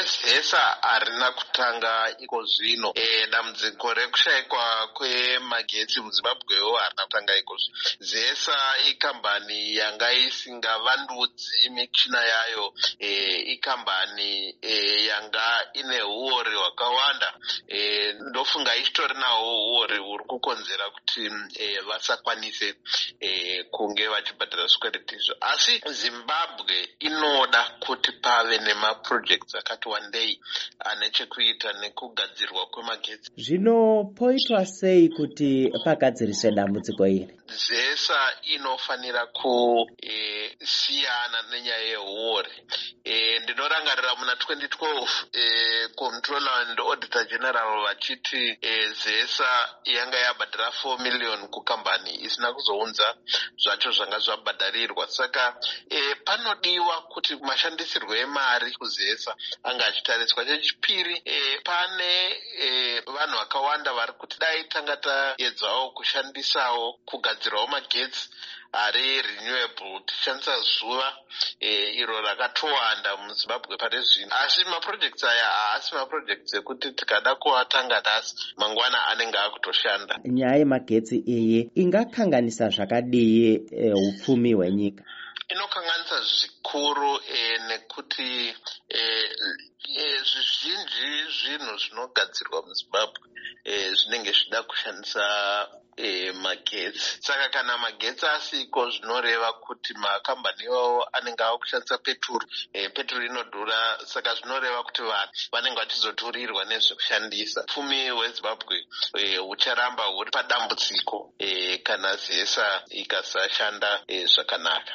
zesa harina kutanga iko zvino. Dambudziko rekushayikwa kwemagetsi muZimbabwewo harina kutanga iko zvino. Zesa ikambani yanga isingavandudzi michina yayo, ikambani yanga ine huori hwakawanda. Ndofunga ichitori nawo huori huri kukonzera kuti vasakwanise kunge vachibhadhara zvikwereti izvo. Asi Zimbabwe inoda kuti pave nemaprojects akati wandei ane chekuita nekugadzirwa kwemagetsi. Zvino poitwa sei kuti pagadziriswe dambudziko iri? Zesa inofanira kusiyana nenyaya yehuori. Ndinorangarira muna 2012 Comptroller and Auditor General vachiti Zesa yanga yabhadhara 4 million kukambani isina kuzounza zvacho zvanga zvabhadharirwa. Saka panodiwa kuti mashandisirwo emari kuZesa anga achitariswa. Chechipiri, pane vanhu vakawanda vari kuti dai tanga taedzawo kushandisawo kugadzirawo magetsi ari renewable, tichishandisa zuva iro rakatowanda muZimbabwe pane zvino. Asi maprojects aya haasi maprojects ekuti tikada kuatanga nhasi mangwana anenge akutoshanda. Nyaya yemagetsi iyi ingakanganisa zvakadii upfumi hwenyika? Inokanganisa zvikuru nekuti zvizhinji zvinhu zvinogadzirwa muZimbabwe zvinenge zvida kushandisa magetsi. Saka kana magetsi asiko zvinoreva kuti makambani iwawo anenge ava kushandisa peturu. Peturu inodhura, saka zvinoreva kuti vanhu vanenge vachizoturirwa nezvekushandisa. Upfumi hweZimbabwe hucharamba huri padambudziko kana Zesa ikasashanda zvakanaka.